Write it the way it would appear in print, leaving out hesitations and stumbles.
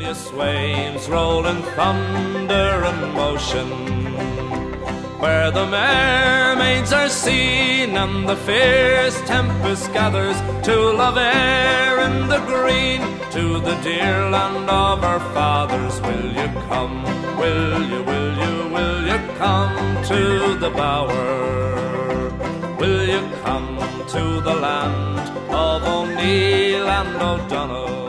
Harmonious waves roll in thunder and motion, where the mermaids are seen and the fierce tempest gathers to love air in the green, to the dear land of our fathers. Will you come? Will you come to the bower? Will you come to the land of O'Neill and O'Donnell?